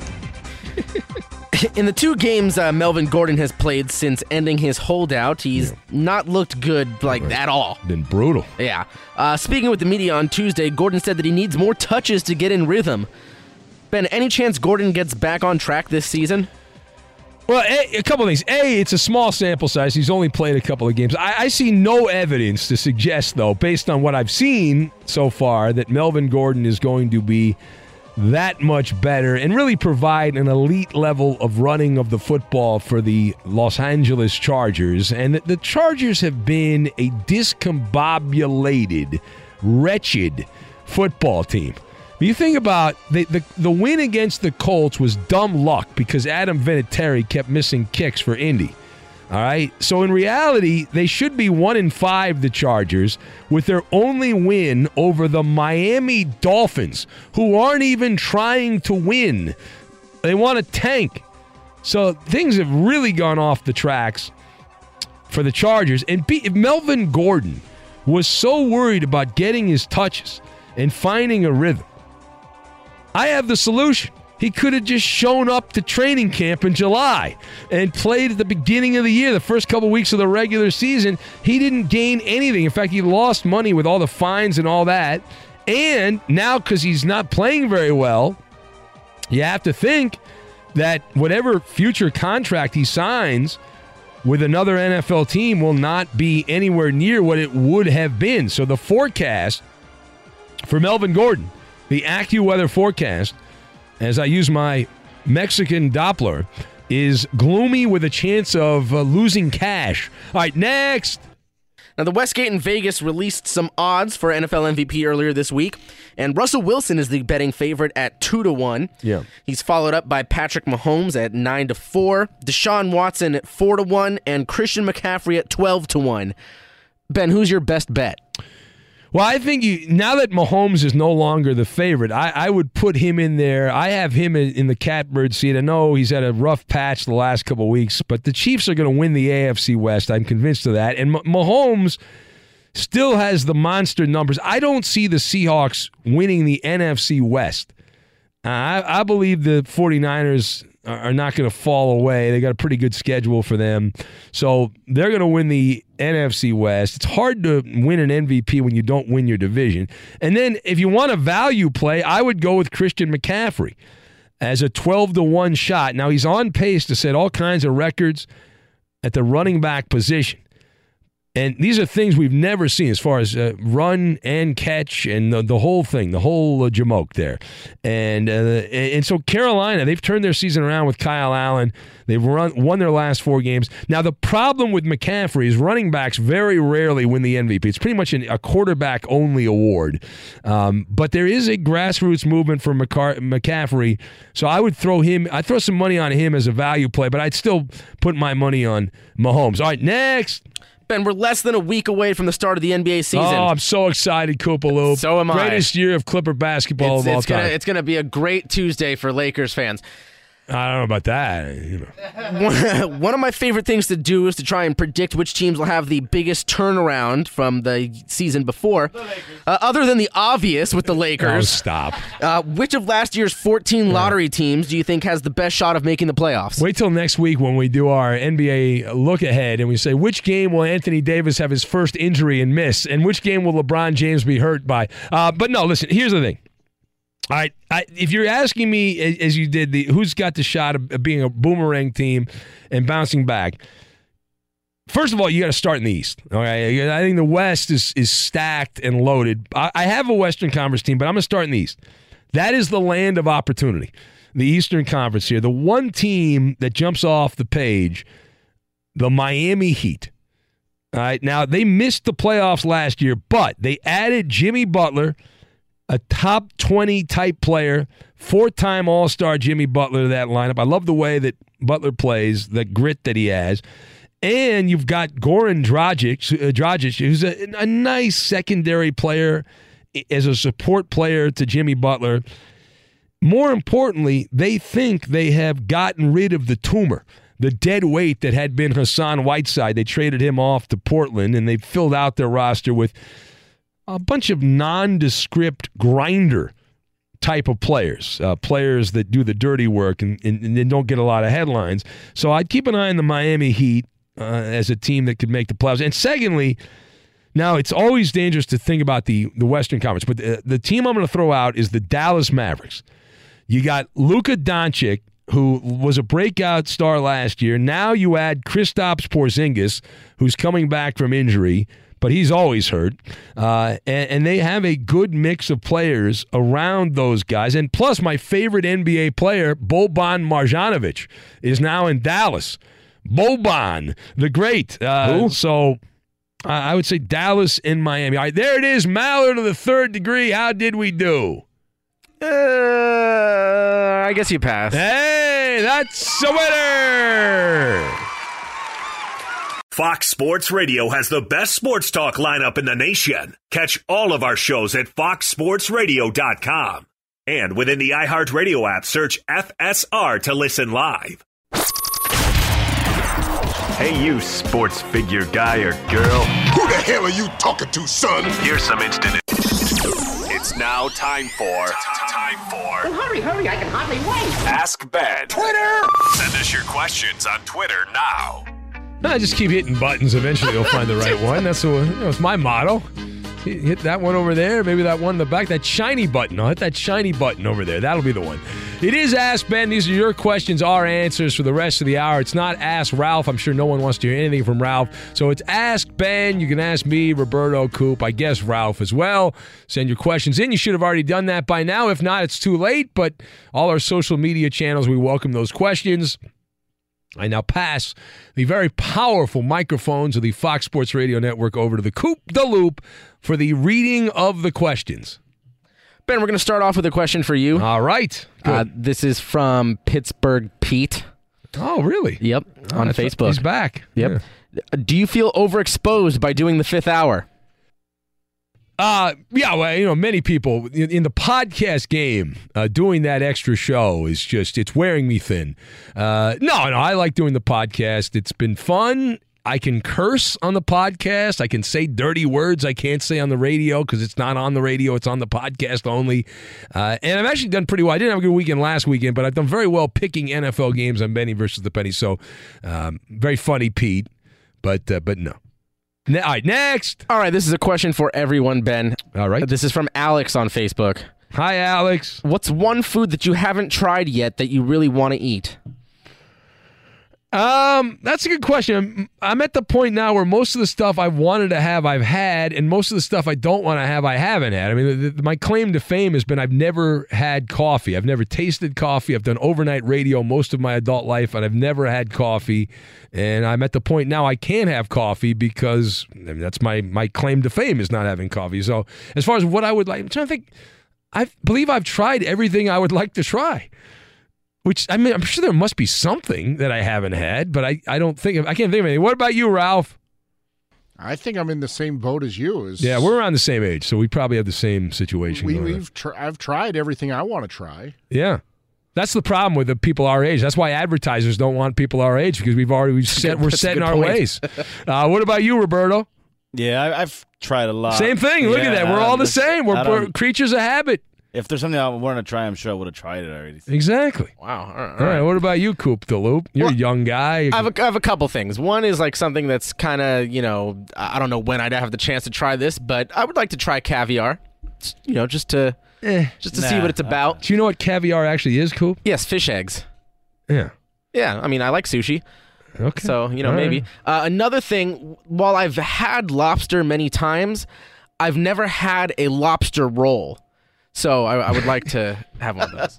In the 2 games Melvin Gordon has played since ending his holdout, he's not looked good at all. Been brutal. Yeah. Speaking with the media on Tuesday, Gordon said that he needs more touches to get in rhythm. Ben, any chance Gordon gets back on track this season? Well, a couple of things. It's a small sample size. He's only played a couple of games. I see no evidence to suggest, though, based on what I've seen so far, that Melvin Gordon is going to be that much better and really provide an elite level of running of the football for the Los Angeles Chargers. And the Chargers have been a discombobulated, wretched football team. You think about the win against the Colts was dumb luck because Adam Vinatieri kept missing kicks for Indy. All right? So in reality, they should be 1-5, the Chargers, with their only win over the Miami Dolphins, who aren't even trying to win. They want to tank. So things have really gone off the tracks for the Chargers. And if Melvin Gordon was so worried about getting his touches and finding a rhythm, I have the solution. He could have just shown up to training camp in July and played at the beginning of the year, the first couple weeks of the regular season. He didn't gain anything. In fact, he lost money with all the fines and all that. And now, because he's not playing very well, you have to think that whatever future contract he signs with another NFL team will not be anywhere near what it would have been. So the forecast for Melvin Gordon, the AccuWeather forecast, as I use my Mexican Doppler, is gloomy with a chance of losing cash. All right, next. Now, the Westgate in Vegas released some odds for NFL MVP earlier this week, and Russell Wilson is the betting favorite at 2-1. Yeah. He's followed up by Patrick Mahomes at 9-4, Deshaun Watson at 4-1, and Christian McCaffrey at 12-1. Ben, who's your best bet? Well, I think now that Mahomes is no longer the favorite, I would put him in there. I have him in the catbird seat. I know he's had a rough patch the last couple of weeks, but the Chiefs are going to win the AFC West. I'm convinced of that. And Mahomes still has the monster numbers. I don't see the Seahawks winning the NFC West. I believe the 49ers are not going to fall away. They got a pretty good schedule for them. So they're going to win the NFC West. It's hard to win an MVP when you don't win your division. And then if you want a value play, I would go with Christian McCaffrey as a 12-1 shot. Now, he's on pace to set all kinds of records at the running back position. And these are things we've never seen as far as run and catch and the whole thing, the whole jamoke there. And so Carolina, they've turned their season around with Kyle Allen. They've won their last 4 games. Now, the problem with McCaffrey is running backs very rarely win the MVP. It's pretty much a quarterback-only award. But there is a grassroots movement for McCaffrey. So I would I'd throw some money on him as a value play, but I'd still put my money on Mahomes. All right, next. Ben, we're less than a week away from the start of the NBA season. Oh, I'm so excited, Koopaloop. So am I. Greatest year of Clipper basketball of all time. It's going to be a great Tuesday for Lakers fans. I don't know about that. One of my favorite things to do is to try and predict which teams will have the biggest turnaround from the season before. Other than the obvious with the Lakers. Oh, stop. Which of last year's 14 lottery teams do you think has the best shot of making the playoffs? Wait till next week when we do our NBA look ahead and we say, which game will Anthony Davis have his first injury and miss? And which game will LeBron James be hurt by? But no, listen, here's the thing. All right, if you're asking me, as you did, who's got the shot of being a boomerang team and bouncing back, first of all, you got to start in the East. Okay, I think the West is stacked and loaded. I have a Western Conference team, but I'm going to start in the East. That is the land of opportunity, the Eastern Conference here. The one team that jumps off the page, the Miami Heat. All right, now they missed the playoffs last year, but they added Jimmy Butler, a top 20 type player, 4-time All-Star Jimmy Butler to that lineup. I love the way that Butler plays, the grit that he has. And you've got Goran Dragic, who's a nice secondary player as a support player to Jimmy Butler. More importantly, they think they have gotten rid of the tumor, the dead weight that had been Hassan Whiteside. They traded him off to Portland, and they filled out their roster with a bunch of nondescript grinder type of players, players that do the dirty work and don't get a lot of headlines. So I'd keep an eye on the Miami Heat as a team that could make the playoffs. And secondly, now it's always dangerous to think about the Western Conference, but the team I'm going to throw out is the Dallas Mavericks. You got Luka Doncic, who was a breakout star last year. Now you add Kristaps Porzingis, who's coming back from injury, but he's always hurt. And they have a good mix of players around those guys. And plus, my favorite NBA player, Boban Marjanovic, is now in Dallas. Boban, the great. So I would say Dallas and Miami. All right, there it is. Mallard of the third degree. How did we do? I guess you passed. Hey, that's a winner. Fox Sports Radio has the best sports talk lineup in the nation. Catch all of our shows at foxsportsradio.com. And within the iHeartRadio app, search FSR to listen live. Hey, you sports figure guy or girl. Who the hell are you talking to, son? Here's some instant. It's now time for. Well, hurry, I can hardly wait. Ask Ben. Twitter! Send us your questions on Twitter now. I just keep hitting buttons. Eventually, you'll find the right one. That's my motto. Hit that one over there. Maybe that one in the back. That shiny button. I'll hit that shiny button over there. That'll be the one. It is Ask Ben. These are your questions, our answers for the rest of the hour. It's not Ask Ralph. I'm sure no one wants to hear anything from Ralph. So it's Ask Ben. You can ask me, Roberto, Coop, I guess Ralph as well. Send your questions in. You should have already done that by now. If not, it's too late. But all our social media channels, we welcome those questions. I now pass the very powerful microphones of the Fox Sports Radio Network over to the Coop the Loop for the reading of the questions. Ben, we're going to start off with a question for you. All right. This is from Pittsburgh Pete. Oh, really? Yep, on Facebook. He's back. Yep. Yeah. Do you feel overexposed by doing the fifth hour? Yeah, well, many people in the podcast game, doing that extra show is just, it's wearing me thin. No, I like doing the podcast. It's been fun. I can curse on the podcast. I can say dirty words I can't say on the radio because it's not on the radio. It's on the podcast only. And I've actually done pretty well. I didn't have a good weekend last weekend, but I've done very well picking NFL games on Benny versus the Penny. So very funny, Pete, but no. All right, next. All right, this is a question for everyone, Ben. All right. This is from Alex on Facebook. Hi, Alex. What's one food that you haven't tried yet that you really want to eat? That's a good question. I'm at the point now where most of the stuff I wanted to have, I've had, and most of the stuff I don't want to have, I haven't had. I mean, my claim to fame has been I've never had coffee. I've never tasted coffee. I've done overnight radio most of my adult life, and I've never had coffee. And I'm at the point now I can't have coffee because that's my claim to fame is not having coffee. So as far as what I would like, I'm trying to think. I believe I've tried everything I would like to try. Which, I mean, I'm sure there must be something that I haven't had, but I can't think of anything. What about you, Ralph? I think I'm in the same boat as you. Yeah, we're around the same age, so we probably have the same situation. I've tried everything I want to try. Yeah. That's the problem with the people our age. That's why advertisers don't want people our age, because we're set in our ways. What about you, Roberto? Yeah, I've tried a lot. Same thing. Look at that. We're all the same. We're creatures of habit. If there's something I wanted to try, I'm sure I would have tried it already. Exactly. Wow. All right. What about you, Coop the Loop? You're a young guy. I have a couple things. One is like something that's kind of, I don't know when I'd have the chance to try this, but I would like to try caviar. Just to see what it's about. Do you know what caviar actually is, Coop? Yes, fish eggs. Yeah. Yeah. I mean, I like sushi. Okay. So, maybe. Right. Another thing, while I've had lobster many times, I've never had a lobster roll. So I would like to have one of those.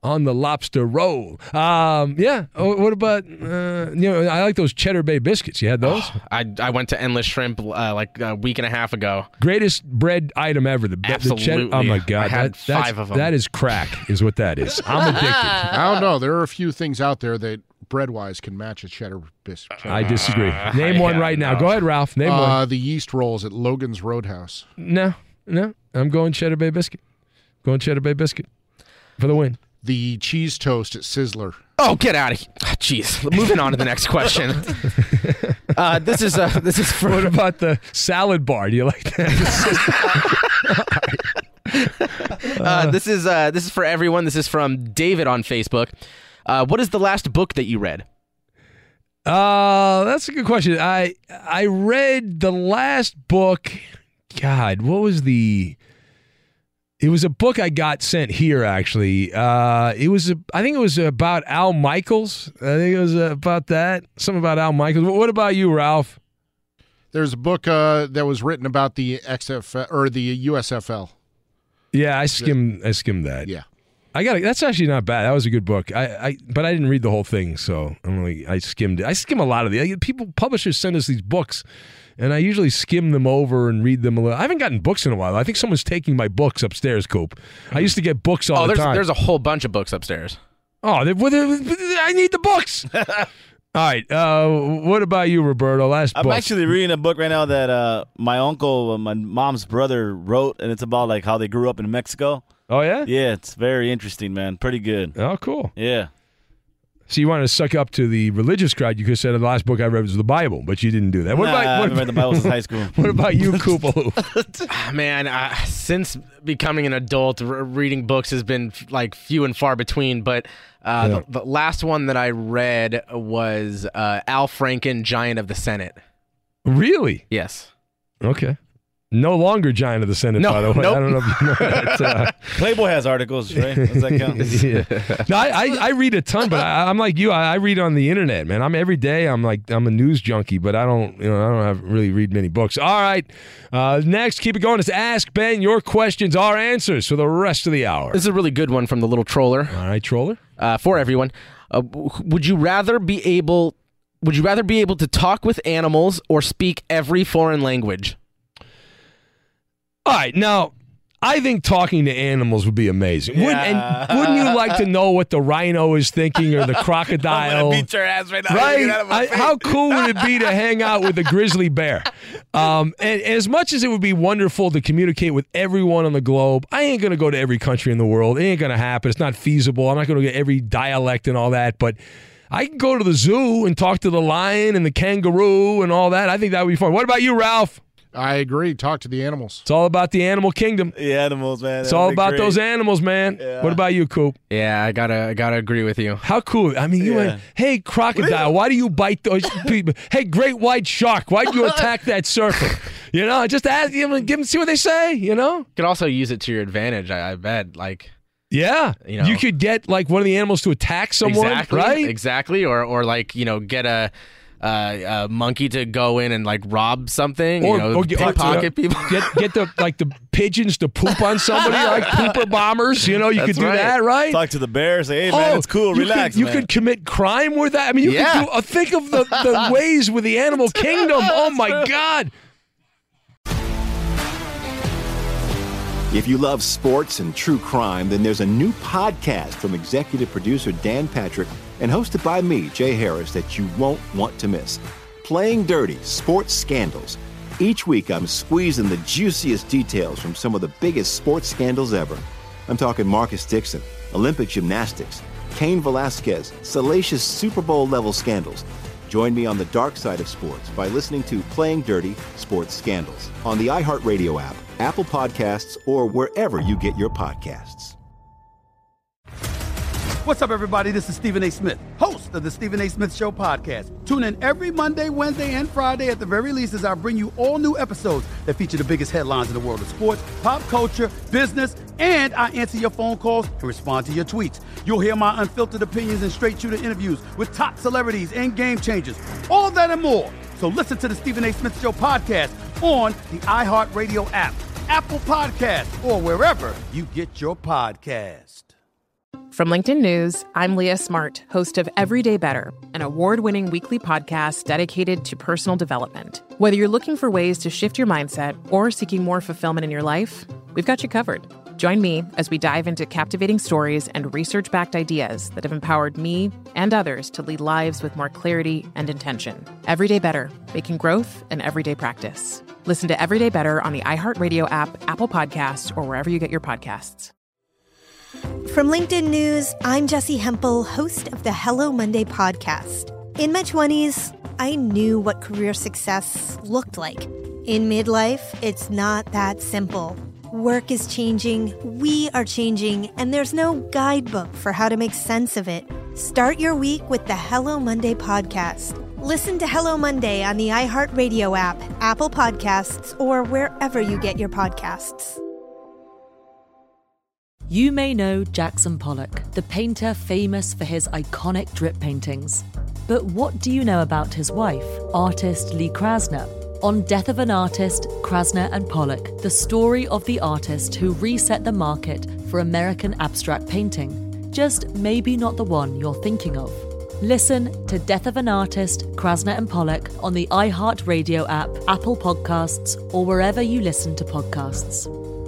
on the lobster roll. Yeah. What about, I like those Cheddar Bay biscuits. You had those? I went to Endless Shrimp like a week and a half ago. Greatest bread item ever. Absolutely. The cheddar, oh, my God. I had 5 of them. That is crack, is what that is. I'm addicted. I don't know. There are a few things out there that bread-wise can match a cheddar biscuit. I disagree. Name one right now. Go ahead, Ralph. Name one. The yeast rolls at Logan's Roadhouse. No. I'm going Cheddar Bay biscuit. Going Cheddar Bay biscuit for the win. The cheese toast at Sizzler. Oh, get out of here! Jeez. Moving on to the next question. This is for. What about the salad bar? Do you like that? This is for everyone. This is from David on Facebook. What is the last book that you read? That's a good question. I read the last book. God, what was the? It was a book I got sent here, actually. I think it was about Al Michaels. I think it was about that. Something about Al Michaels. What about you, Ralph? There's a book that was written about the XFL or the USFL. Yeah, I skimmed that. Yeah. That's actually not bad. That was a good book. But I didn't read the whole thing, so I skimmed it. I skim a lot of the publishers send us these books. And I usually skim them over and read them a little. I haven't gotten books in a while. I think someone's taking my books upstairs, Coop. I used to get books all the time. There's a whole bunch of books upstairs. Oh, I need the books. All right. What about you, Roberto? Last book. I'm actually reading a book right now that my uncle, my mom's brother, wrote, and it's about like how they grew up in Mexico. Oh, yeah? Yeah, it's very interesting, man. Pretty good. Oh, cool. Yeah. So you wanted to suck up to the religious crowd. You could have said the last book I read was the Bible, but you didn't do that. I haven't read the Bible since high school. What about you, Koopa? Man, since becoming an adult, reading books has been like few and far between. But the last one that I read was Al Franken, Giant of the Senate. Really? Yes. Okay. No longer Giant of the Senate, by the way. Nope. I don't know if you know that. Playboy has articles, right? Does that count? Yeah. No, I read a ton, but I'm like you. I read on the internet, man. Every day. I'm a news junkie, but I don't really read many books. All right, next, keep it going. It's Ask Ben. Your questions, our answers for the rest of the hour. This is a really good one from the little troller. All right, troller. For everyone, would you rather be able to talk with animals or speak every foreign language? All right, now, I think talking to animals would be amazing. Yeah. Wouldn't you like to know what the rhino is thinking or the crocodile? I'm going to beat your ass right now. Right? How cool would it be to hang out with a grizzly bear? And as much as it would be wonderful to communicate with everyone on the globe, I ain't going to go to every country in the world. It ain't going to happen. It's not feasible. I'm not going to get every dialect and all that, but I can go to the zoo and talk to the lion and the kangaroo and all that. I think that would be fun. What about you, Ralph? I agree. Talk to the animals. It's all about the animal kingdom. The animals, man. It's all about those animals, man. Yeah. What about you, Coop? Yeah, I gotta agree with you. How cool. I mean, you went, hey, crocodile, why do you bite those people? Hey, great white shark, why do you attack that surfer? Just ask them, see what they say, You could also use it to your advantage, I bet. Yeah. You could get, one of the animals to attack someone, right? Exactly. Or get a monkey to go in and rob something, or pickpocket people. Get the pigeons to poop on somebody, like pooper bombers. You could do that, right? Talk to the bear, say, "Hey man, it's cool, relax." You could commit crime with that. I mean, you could do. Think of the ways with the animal kingdom. Oh my God. If you love sports and true crime, then there's a new podcast from executive producer Dan Patrick and hosted by me, Jay Harris, that you won't want to miss. Playing Dirty: Sports Scandals. Each week, I'm squeezing the juiciest details from some of the biggest sports scandals ever. I'm talking Marcus Dixon, Olympic gymnastics, Cain Velasquez, salacious Super Bowl-level scandals. Join me on the dark side of sports by listening to Playing Dirty: Sports Scandals on the iHeartRadio app, Apple Podcasts, or wherever you get your podcasts. What's up, everybody? This is Stephen A. Smith, host of the Stephen A. Smith Show podcast. Tune in every Monday, Wednesday, and Friday at the very least as I bring you all new episodes that feature the biggest headlines in the world of sports, pop culture, business, and I answer your phone calls and respond to your tweets. You'll hear my unfiltered opinions and straight-shooter interviews with top celebrities and game changers. All that and more. So listen to the Stephen A. Smith Show podcast on the iHeartRadio app, Apple Podcasts, or wherever you get your podcast. From LinkedIn News, I'm Leah Smart, host of Everyday Better, an award-winning weekly podcast dedicated to personal development. Whether you're looking for ways to shift your mindset or seeking more fulfillment in your life, we've got you covered. Join me as we dive into captivating stories and research-backed ideas that have empowered me and others to lead lives with more clarity and intention. Everyday Better, making growth an everyday practice. Listen to Everyday Better on the iHeartRadio app, Apple Podcasts, or wherever you get your podcasts. From LinkedIn News, I'm Jessie Hempel, host of the Hello Monday podcast. In my 20s, I knew what career success looked like. In midlife, it's not that simple. Work is changing, we are changing, and there's no guidebook for how to make sense of it. Start your week with the Hello Monday podcast. Listen to Hello Monday on the iHeartRadio app, Apple Podcasts, or wherever you get your podcasts. You may know Jackson Pollock, the painter famous for his iconic drip paintings. But what do you know about his wife, artist Lee Krasner? On Death of an Artist, Krasner and Pollock, the story of the artist who reset the market for American abstract painting. Just maybe not the one you're thinking of. Listen to Death of an Artist, Krasner and Pollock on the iHeartRadio app, Apple Podcasts, or wherever you listen to podcasts.